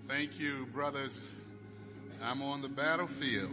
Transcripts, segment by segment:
Thank you, brothers. I'm on the battlefield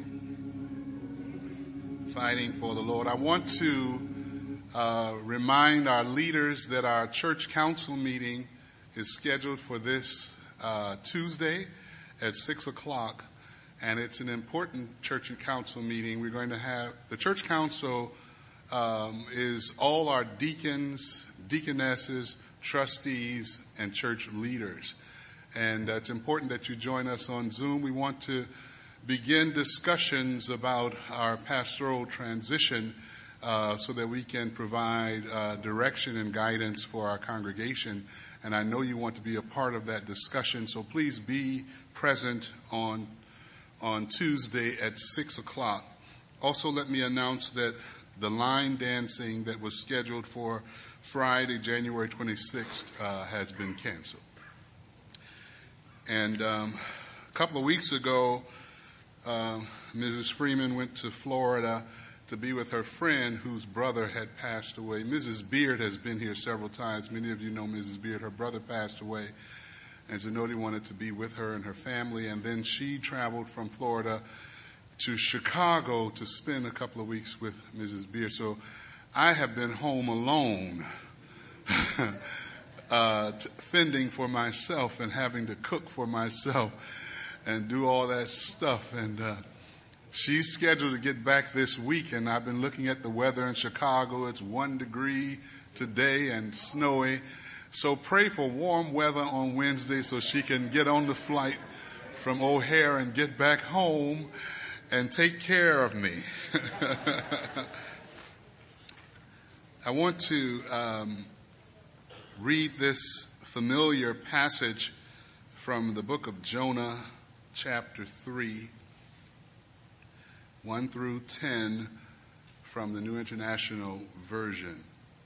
fighting for the Lord. I want to remind our leaders that our church council meeting is scheduled for this Tuesday at 6 o'clock, and it's an important church and council meeting. We're going to have the church council is all our deacons, deaconesses, trustees, and church leaders. And it's important that you join us on Zoom. We want to begin discussions about our pastoral transition so that we can provide direction and guidance for our congregation. And I know you want to be a part of that discussion, so please be present on Tuesday at 6 o'clock. Also, let me announce that the line dancing that was scheduled for Friday, January 26th, has been canceled. And a couple of weeks ago, Mrs. Freeman went to Florida to be with her friend whose brother had passed away. Mrs. Beard has been here several times. Many of you know Mrs. Beard. Her brother passed away, and Zanoti wanted to be with her and her family. And then she traveled from Florida to Chicago to spend a couple of weeks with Mrs. Beard. So I have been home alone, fending for myself and having to cook for myself and do all that stuff. And she's scheduled to get back this week, and I've been looking at the weather in Chicago. It's 1 degree today and snowy. So pray for warm weather on Wednesday so she can get on the flight from O'Hare and get back home and take care of me. I want to read this familiar passage from the book of Jonah, chapter 3, 1 through 10 from the New International Version.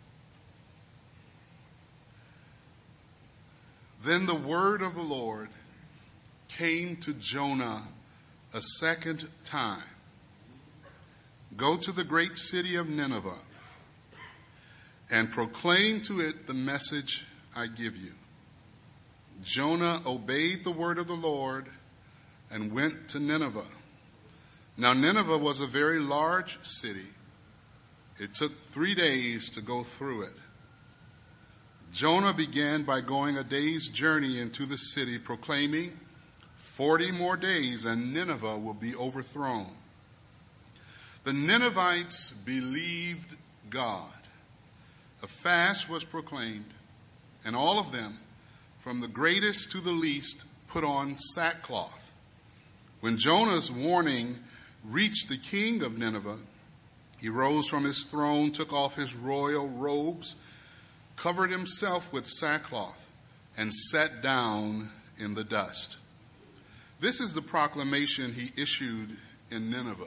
Then the word of the Lord came to Jonah a second time. Go to the great city of Nineveh and proclaim to it the message I give you. Jonah obeyed the word of the Lord and went to Nineveh. Now Nineveh was a very large city. It took 3 days to go through it. Jonah began by going a day's journey into the city, proclaiming, 40 more days and Nineveh will be overthrown. The Ninevites believed God. A fast was proclaimed, and all of them, from the greatest to the least, put on sackcloth. When Jonah's warning reached the king of Nineveh, he rose from his throne, took off his royal robes, covered himself with sackcloth, and sat down in the dust. This is the proclamation he issued in Nineveh.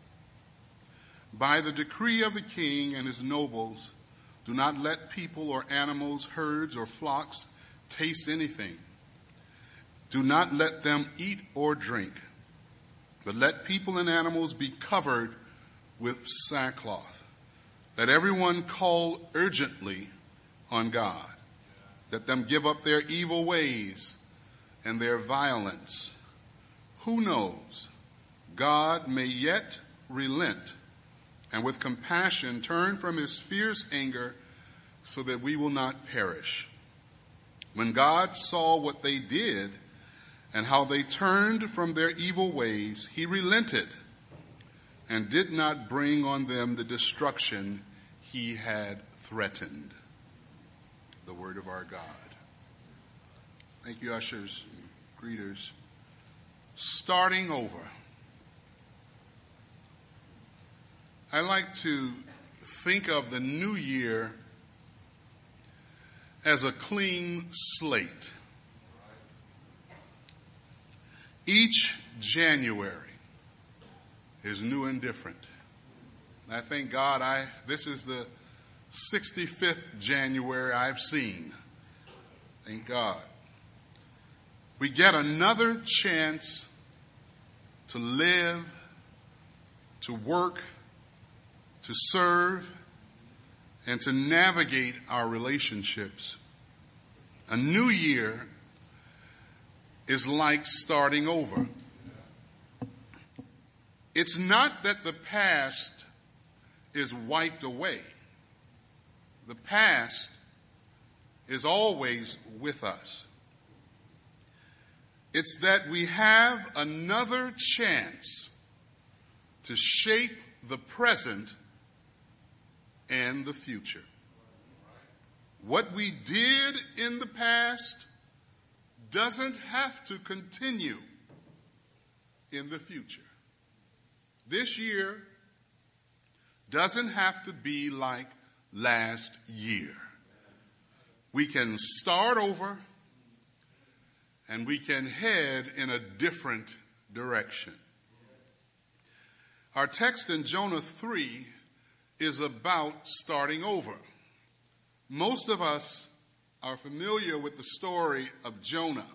By the decree of the king and his nobles, do not let people or animals, herds or flocks taste anything. Do not let them eat or drink, but let people and animals be covered with sackcloth. Let everyone call urgently on God. Let them give up their evil ways and their violence. Who knows? God may yet relent and with compassion turn from his fierce anger so that we will not perish. When God saw what they did and how they turned from their evil ways, he relented and did not bring on them the destruction he had threatened. The word of our God. Thank you, ushers and greeters. Starting over. I like to think of the new year as a clean slate. Each January is new and different. And I thank God this is the 65th January I've seen. Thank God. We get another chance to live, to work, to serve, and to navigate our relationships. A new year is like starting over. It's not that the past is wiped away. The past is always with us. It's that we have another chance to shape the present and the future. What we did in the past doesn't have to continue in the future. This year doesn't have to be like last year. We can start over and we can head in a different direction. Our text in Jonah 3 is about starting over. Most of us are familiar with the story of Jonah.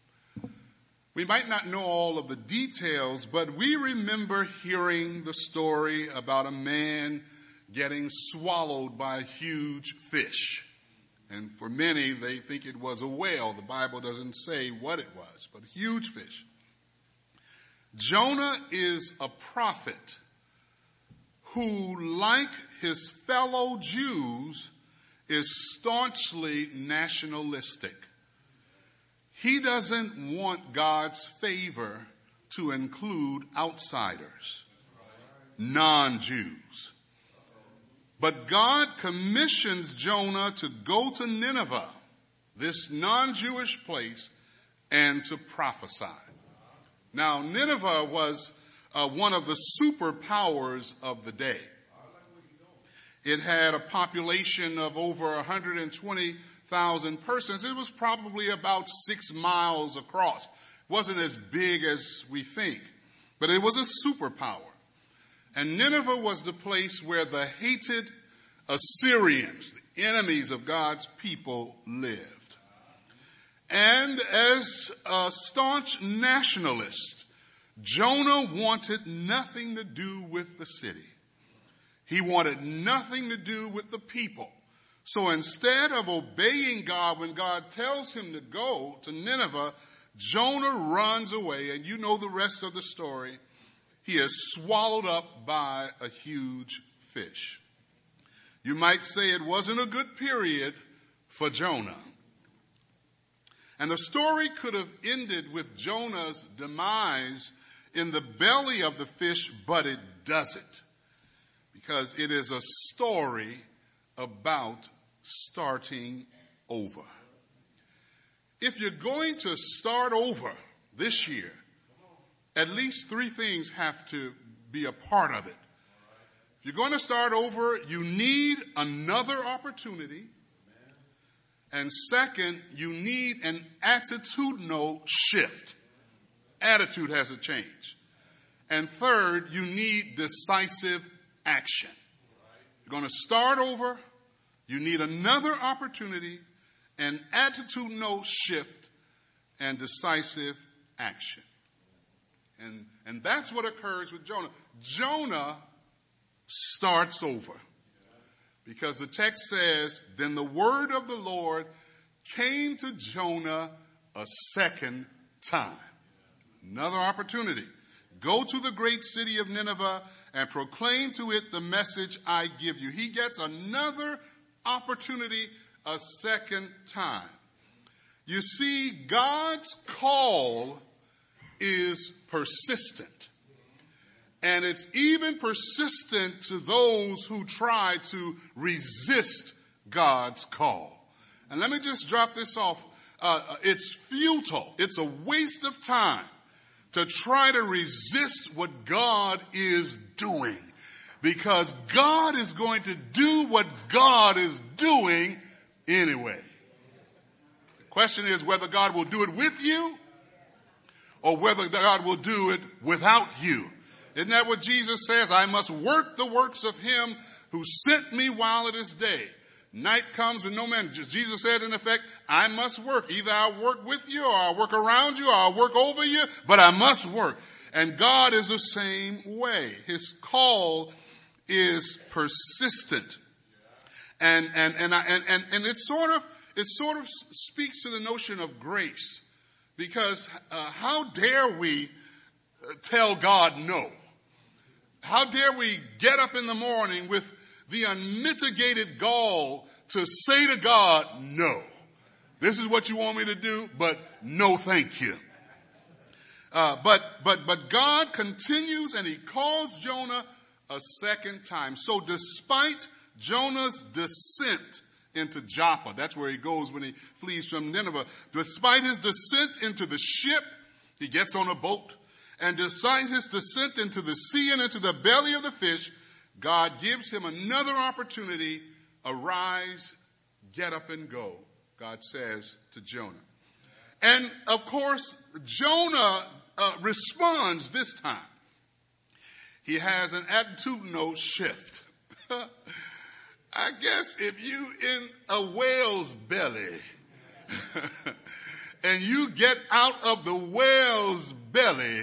We might not know all of the details, but we remember hearing the story about a man getting swallowed by a huge fish. And for many, they think it was a whale. The Bible doesn't say what it was, but a huge fish. Jonah is a prophet who, like his fellow Jews, is staunchly nationalistic. He doesn't want God's favor to include outsiders, non-Jews. But God commissions Jonah to go to Nineveh, this non-Jewish place, and to prophesy. Now, Nineveh was one of the superpowers of the day. It had a population of over 120,000 persons. It was probably about 6 miles across. It wasn't as big as we think, but it was a superpower. And Nineveh was the place where the hated Assyrians, the enemies of God's people, lived. And as a staunch nationalist, Jonah wanted nothing to do with the city. He wanted nothing to do with the people. So instead of obeying God when God tells him to go to Nineveh, Jonah runs away, and you know the rest of the story. He is swallowed up by a huge fish. You might say it wasn't a good period for Jonah. And the story could have ended with Jonah's demise in the belly of the fish, but it doesn't. Because it is a story about starting over. If you're going to start over this year, at least 3 things have to be a part of it. If you're going to start over, you need another opportunity. And second, you need an attitudinal shift. Attitude has to change. And third, you need decisive action. You're going to start over. You need another opportunity, an attitudinal shift, and decisive action. And that's what occurs with Jonah. Jonah starts over. Because the text says, then the word of the Lord came to Jonah a second time. Another opportunity. Go to the great city of Nineveh and proclaim to it the message I give you. He gets another opportunity a second time. You see, God's call is persistent. And it's even persistent to those who try to resist God's call. And let me just drop this off. It's futile. It's a waste of time to try to resist what God is doing. Because God is going to do what God is doing anyway. The question is whether God will do it with you or whether God will do it without you. Isn't that what Jesus says? I must work the works of him who sent me while it is day. Night comes and no man. Jesus said, in effect, I must work. Either I'll work with you or I'll work around you or I'll work over you, but I must work. And God is the same way. His call is persistent. And it sort of speaks to the notion of grace. Because how dare we tell God no? How dare we get up in the morning with the unmitigated gall to say to God, no. This is what you want me to do, but no thank you. But God continues and he calls Jonah a second time. So despite Jonah's descent into Joppa, that's where he goes when he flees from Nineveh. Despite his descent into the ship, he gets on a boat. And despite his descent into the sea and into the belly of the fish, God gives him another opportunity. Arise, get up and go, God says to Jonah. And of course, Jonah responds this time. He has an attitudinal shift. I guess if you in a whale's belly and you get out of the whale's belly,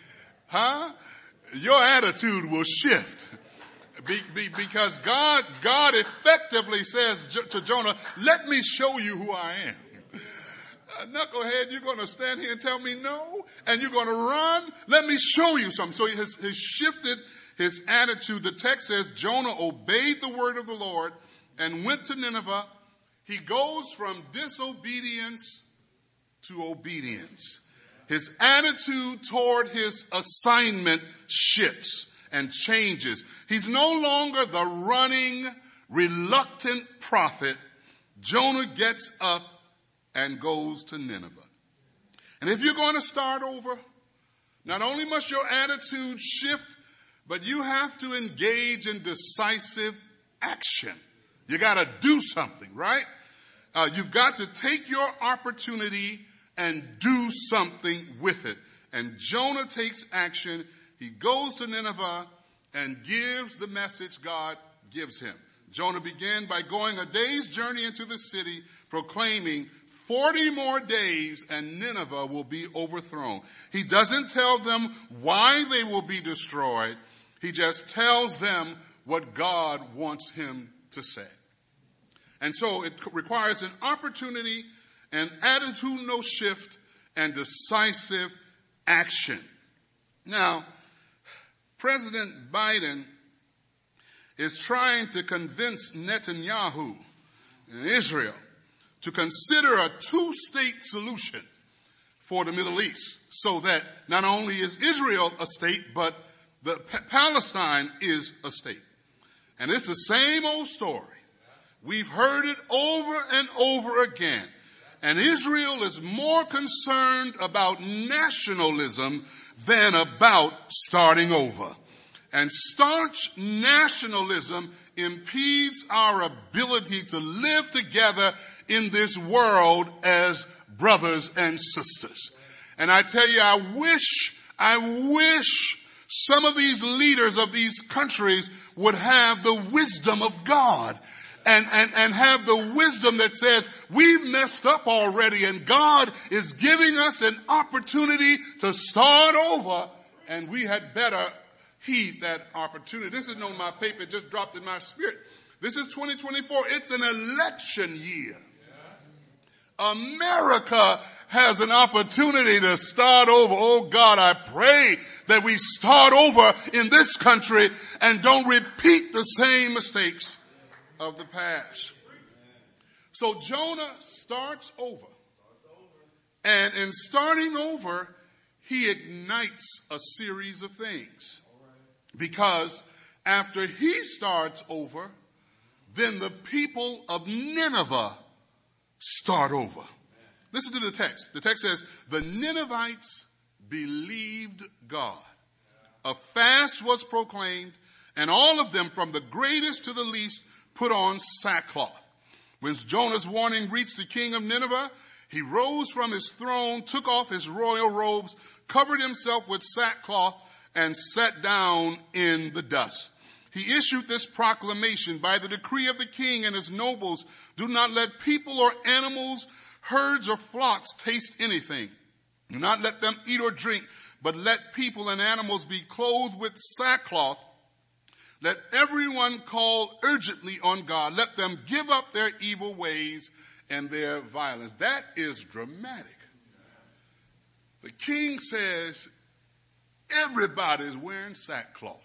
your attitude will shift. Because God effectively says to Jonah, let me show you who I am. Knucklehead, you're going to stand here and tell me no? And you're going to run? Let me show you something. So he has shifted his attitude. The text says Jonah obeyed the word of the Lord and went to Nineveh. He goes from disobedience to obedience. His attitude toward his assignment shifts and changes. He's no longer the running, reluctant prophet. Jonah gets up and goes to Nineveh. And if you're going to start over, not only must your attitude shift, but you have to engage in decisive action. You got to do something, right? You've got to take your opportunity and do something with it. And Jonah takes action. He goes to Nineveh and gives the message God gives him. Jonah began by going a day's journey into the city, proclaiming 40 more days and Nineveh will be overthrown. He doesn't tell them why they will be destroyed. He just tells them what God wants him to say. And so it requires an opportunity, an attitudinal shift, and decisive action. Now, President Biden is trying to convince Netanyahu in Israel to consider a two-state solution for the Middle East so that not only is Israel a state, but Palestine is a state. And it's the same old story. We've heard it over and over again. And Israel is more concerned about nationalism than about starting over. And staunch nationalism impedes our ability to live together in this world as brothers and sisters. And I tell you, I wish some of these leaders of these countries would have the wisdom of God and have the wisdom that says we've messed up already and God is giving us an opportunity to start over and we had better heed that opportunity. This is on my paper. It just dropped in my spirit. This is 2024. It's an election year. America has an opportunity to start over. Oh God, I pray that we start over in this country and don't repeat the same mistakes of the past. So Jonah starts over. And in starting over, he ignites a series of things. Because after he starts over, then the people of Nineveh start over. Listen to the text. The text says, the Ninevites believed God. A fast was proclaimed, and all of them, from the greatest to the least, put on sackcloth. When Jonah's warning reached the king of Nineveh, he rose from his throne, took off his royal robes, covered himself with sackcloth, and sat down in the dust. He issued this proclamation: by the decree of the king and his nobles, do not let people or animals, herds or flocks taste anything. Do not let them eat or drink, but let people and animals be clothed with sackcloth. Let everyone call urgently on God. Let them give up their evil ways and their violence. That is dramatic. The king says everybody's wearing sackcloth.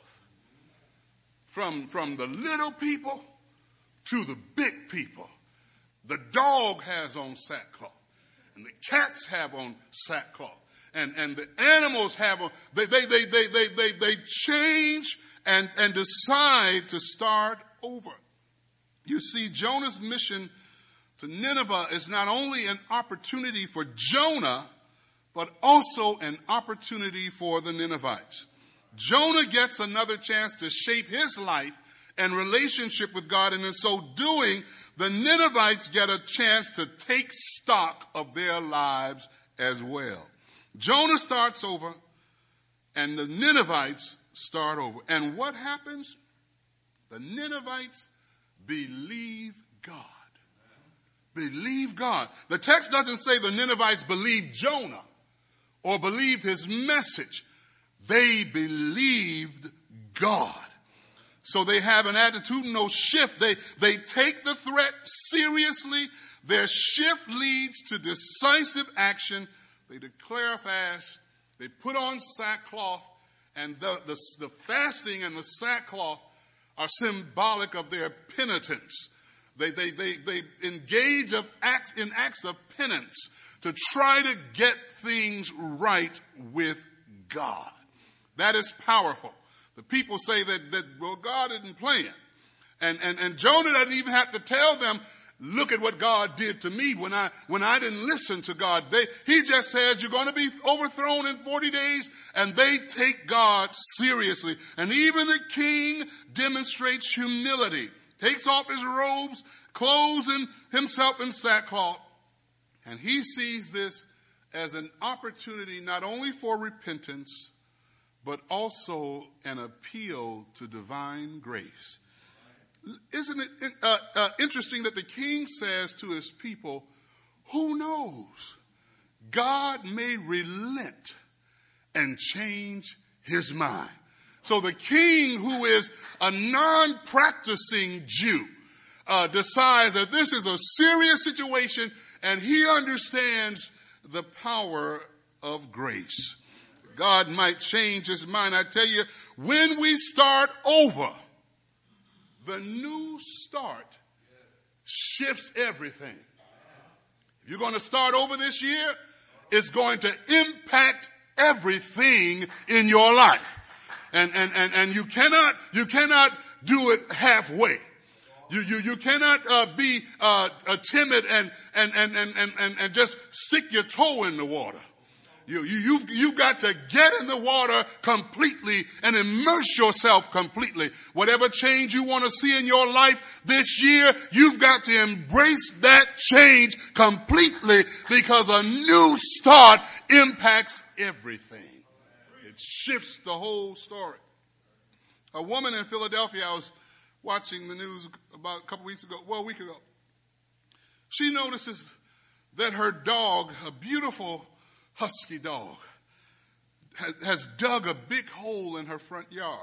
From the little people to the big people. The dog has on sackcloth. And the cats have on sackcloth. And the animals have on, they change and decide to start over. You see, Jonah's mission to Nineveh is not only an opportunity for Jonah, but also an opportunity for the Ninevites. Jonah gets another chance to shape his life and relationship with God, and in so doing, the Ninevites get a chance to take stock of their lives as well. Jonah starts over, and the Ninevites start over. And what happens? The Ninevites believe God. Believe God. The text doesn't say the Ninevites believed Jonah or believed his message. They believed God. So they have an attitudinal shift. They take the threat seriously. Their shift leads to decisive action. They declare a fast. They put on sackcloth. And the fasting and the sackcloth are symbolic of their penitence. They engage in acts of penance to try to get things right with God. That is powerful. The people say that well, God isn't playing. And Jonah doesn't even have to tell them, look at what God did to me when I didn't listen to God. He just says, you're going to be overthrown in 40 days, and they take God seriously. And even the king demonstrates humility, takes off his robes, clothes himself in sackcloth, and he sees this as an opportunity not only for repentance, but also an appeal to divine grace. Isn't it interesting that the king says to his people, who knows? God may relent and change his mind. So the king, who is a non-practicing Jew, decides that this is a serious situation, and he understands the power of grace. God might change his mind. I tell you, when we start over, the new start shifts everything. If you're going to start over this year, it's going to impact everything in your life. And you cannot do it halfway. You cannot be timid and just stick your toe in the water. You've got to get in the water completely and immerse yourself completely. Whatever change you want to see in your life this year, you've got to embrace that change completely, because a new start impacts everything. It shifts the whole story. A woman in Philadelphia, I was watching the news about a week ago. She notices that her dog, a beautiful husky dog, has dug a big hole in her front yard.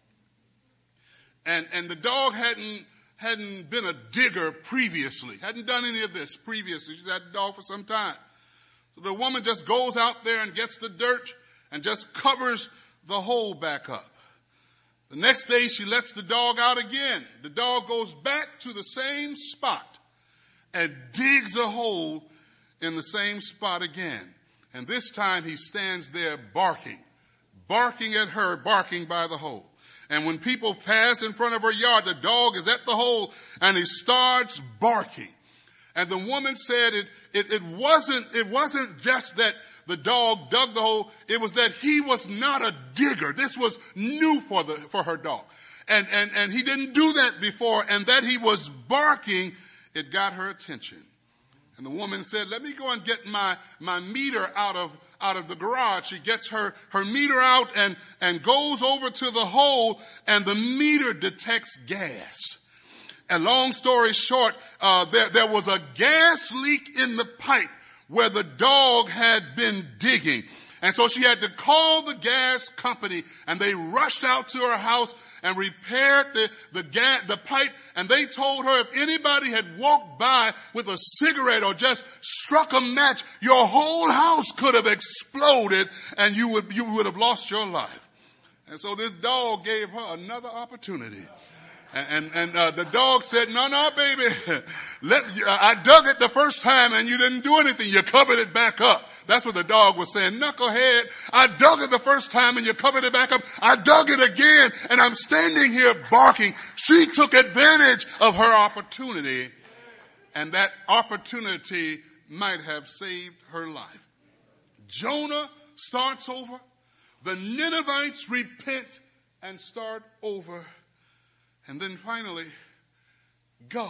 And the dog hadn't been a digger previously, hadn't done any of this previously. She's had the dog for some time. So the woman just goes out there and gets the dirt and just covers the hole back up. The next day she lets the dog out again. The dog goes back to the same spot and digs a hole in the same spot again. And this time he stands there barking at her, barking by the hole. And when people pass in front of her yard, the dog is at the hole and he starts barking. And the woman said it wasn't just that the dog dug the hole. It was that he was not a digger. This was new for her dog. And he didn't do that before. And that he was barking, it got her attention. And the woman said, let me go and get my meter out of the garage. She gets her meter out and goes over to the hole, and the meter detects gas. And long story short, there was a gas leak in the pipe where the dog had been digging. And so she had to call the gas company, and they rushed out to her house and repaired the pipe. And they told her if anybody had walked by with a cigarette or just struck a match, your whole house could have exploded and you would have lost your life. And so this dog gave her another opportunity. And the dog said, no, baby. I dug it the first time and you didn't do anything. You covered it back up. That's what the dog was saying. Knucklehead, I dug it the first time and you covered it back up. I dug it again and I'm standing here barking. She took advantage of her opportunity, and that opportunity might have saved her life. Jonah starts over. The Ninevites repent and start over. And then finally, God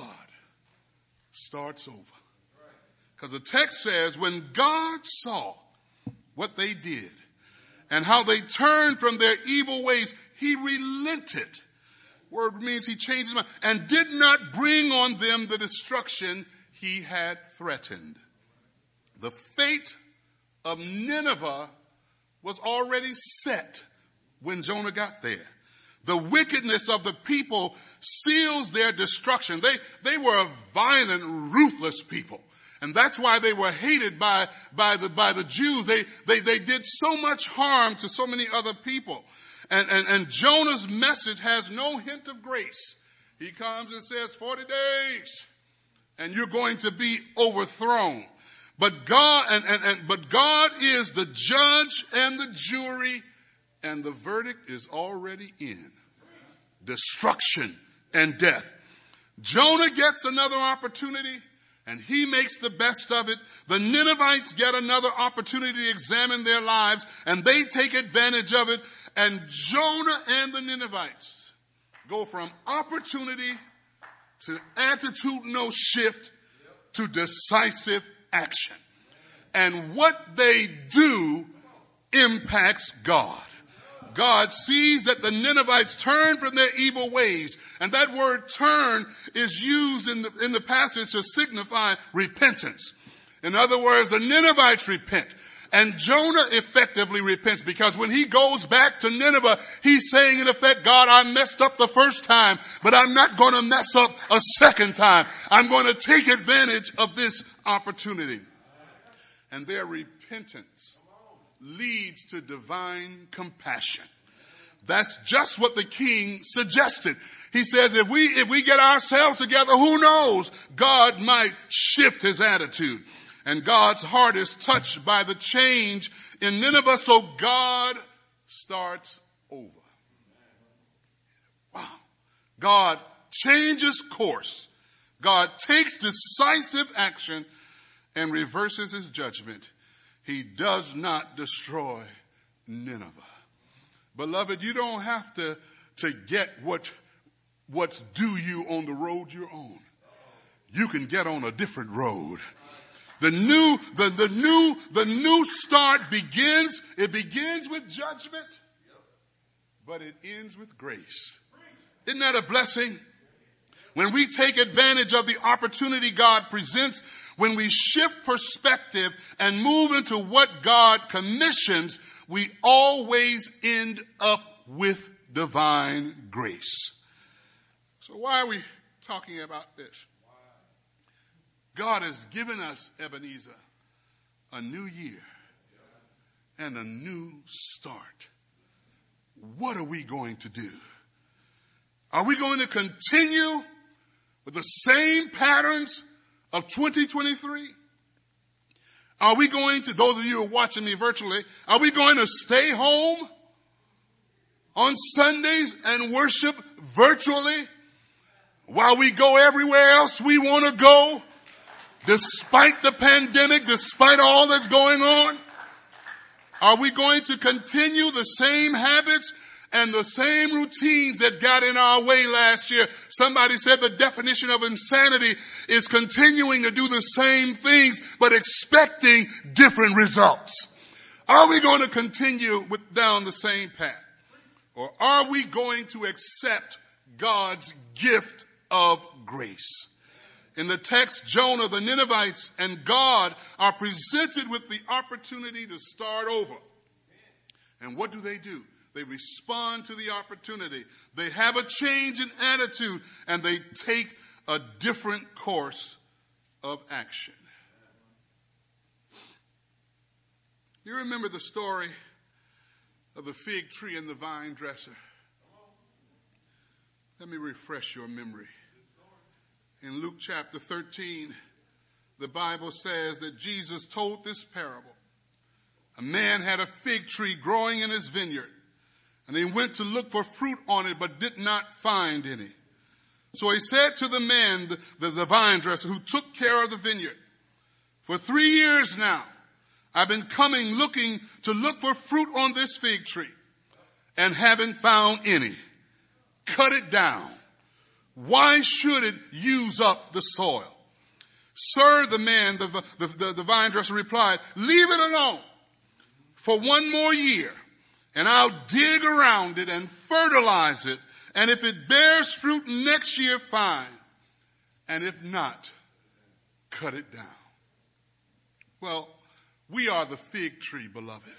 starts over. Because the text says, when God saw what they did and how they turned from their evil ways, he relented. Word means he changed his mind and did not bring on them the destruction he had threatened. The fate of Nineveh was already set when Jonah got there. The wickedness of the people seals their destruction. They were a violent, ruthless people. And that's why they were hated by the Jews. They did so much harm to so many other people. And Jonah's message has no hint of grace. He comes and says, 40 days and you're going to be overthrown. But God, but God is the judge and the jury, and the verdict is already in. Destruction and death. Jonah gets another opportunity, and he makes the best of it. The Ninevites get another opportunity to examine their lives, and they take advantage of it. And Jonah and the Ninevites go from opportunity to attitudinal shift to decisive action. And what they do impacts God. God sees that the Ninevites turn from their evil ways. And that word turn is used in the passage to signify repentance. In other words, the Ninevites repent. And Jonah effectively repents, because when he goes back to Nineveh, he's saying in effect, God, I messed up the first time, but I'm not going to mess up a second time. I'm going to take advantage of this opportunity. And their repentance leads to divine compassion. That's just what the king suggested. He says, if we get ourselves together, who knows? God might shift his attitude. And God's heart is touched by the change in Nineveh, so God starts over. Wow. God changes course. God takes decisive action and reverses his judgment. He does not destroy Nineveh. Beloved, you don't have to get what's due you on the road you're on. You can get on a different road. The new start begins with judgment, but it ends with grace. Isn't that a blessing? When we take advantage of the opportunity God presents, when we shift perspective and move into what God commissions, we always end up with divine grace. So why are we talking about this? God has given us, Ebenezer, a new year and a new start. What are we going to do? Are we going to continue with the same patterns of 2023? Are we going to, those of you who are watching me virtually, are we going to stay home on Sundays and worship virtually while we go everywhere else we want to go? Despite the pandemic, despite all that's going on? Are we going to continue the same habits and the same routines that got in our way last year? Somebody said the definition of insanity is continuing to do the same things but expecting different results. Are we going to continue down the same path? Or are we going to accept God's gift of grace? In the text, Jonah, the Ninevites, and God are presented with the opportunity to start over. And what do? They respond to the opportunity. They have a change in attitude, and they take a different course of action. You remember the story of the fig tree and the vine dresser? Let me refresh your memory. In Luke chapter 13, the Bible says that Jesus told this parable. A man had a fig tree growing in his vineyard, and he went to look for fruit on it, but did not find any. So he said to the man, the vine dresser, who took care of the vineyard, "For 3 years now, I've been coming looking to look for fruit on this fig tree, and haven't found any. Cut it down. Why should it use up the soil?" "Sir," the man, the vine dresser replied, "leave it alone for 1 more year, and I'll dig around it and fertilize it. And if it bears fruit next year, fine. And if not, cut it down." Well, we are the fig tree, beloved.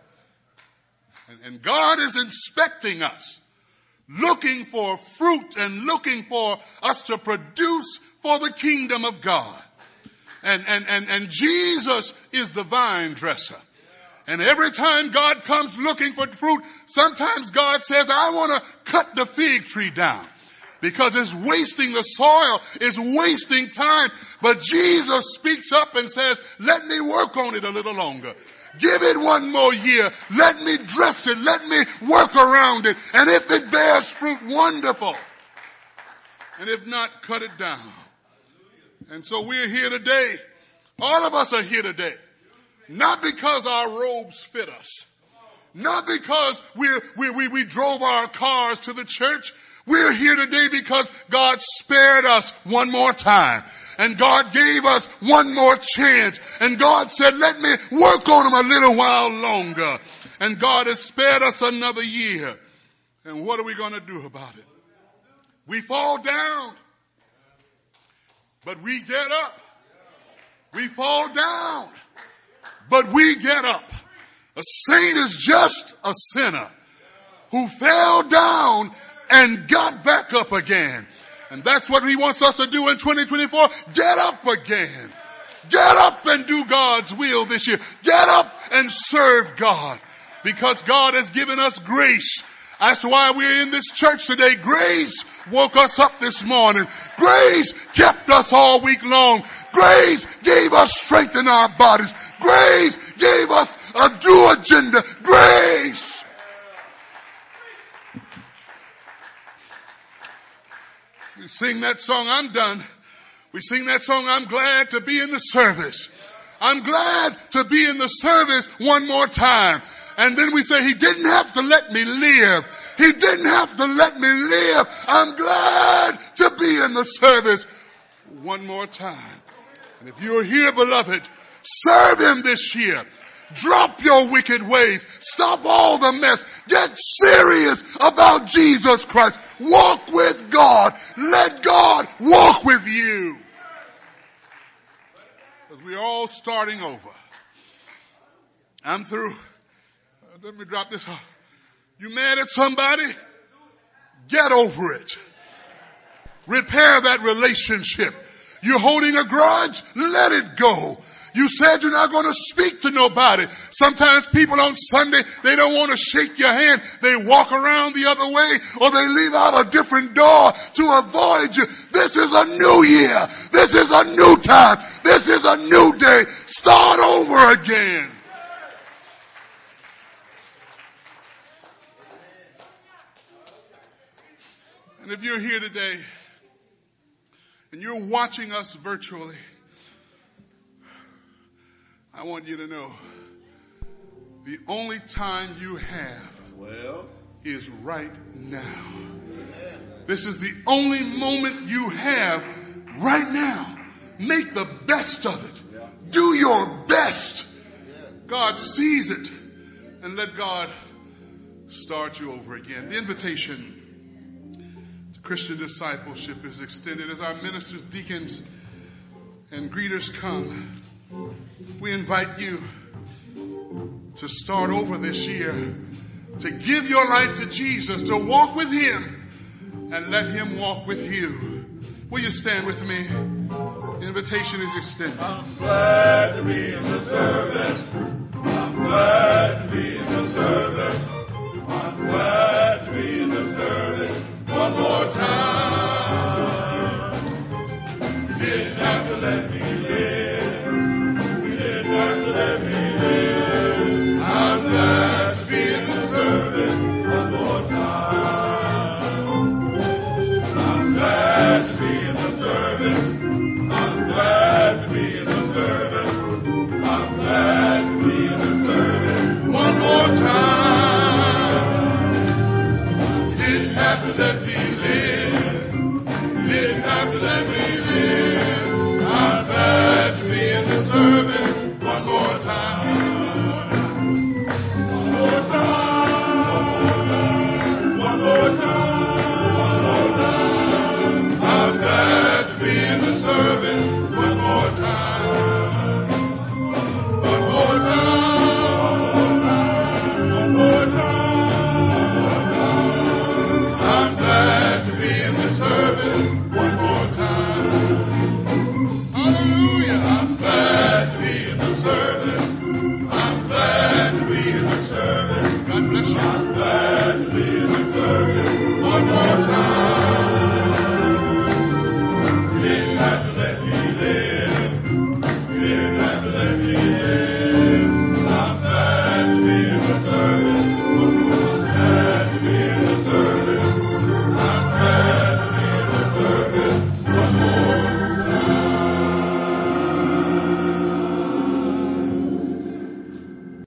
And God is inspecting us, looking for fruit and looking for us to produce for the kingdom of God. And Jesus is the vine dresser. And every time God comes looking for fruit, sometimes God says, "I want to cut the fig tree down because it's wasting the soil, it's wasting time." But Jesus speaks up and says, "Let me work on it a little longer. Give it 1 more year. Let me dress it. Let me work around it. And if it bears fruit, wonderful. And if not, cut it down." And so we're here today. All of us are here today. Not because our robes fit us. Not because we drove our cars to the church. We're here today because God spared us 1 more time. And God gave us 1 more chance. And God said, "Let me work on them a little while longer." And God has spared us another year. And what are we going to do about it? We fall down, but we get up. We fall down, but we get up. A saint is just a sinner who fell down and got back up again. And that's what he wants us to do in 2024. Get up again. Get up and do God's will this year. Get up and serve God, because God has given us grace. That's why we're in this church today. Grace woke us up this morning. Grace kept us all week long. Grace gave us strength in our bodies. Grace gave us a due agenda. Grace. We sing that song, "I'm done." We sing that song, "I'm glad to be in the service." I'm glad to be in the service 1 more time. And then we say, "He didn't have to let me live. He didn't have to let me live. I'm glad to be in the service 1 more time." And if you're here, beloved, serve him this year. Drop your wicked ways. Stop all the mess. Get serious about Jesus Christ. Walk with God. Let God walk with you. Because we're all starting over. I'm through. Let me drop this off. You mad at somebody? Get over it. Repair that relationship. You're holding a grudge? Let it go. You said you're not going to speak to nobody. Sometimes people on Sunday, they don't want to shake your hand. They walk around the other way, or they leave out a different door to avoid you. This is a new year. This is a new time. This is a new day. Start over again. And if you're here today and you're watching us virtually, I want you to know the only time you have is right now. This is the only moment you have right now. Make the best of it. Do your best. God sees it. And let God start you over again. The invitation to Christian discipleship is extended as our ministers, deacons, and greeters come. We invite you to start over this year, to give your life to Jesus, to walk with Him and let Him walk with you. Will you stand with me? The invitation is extended. I'm glad to be in the service. I'm glad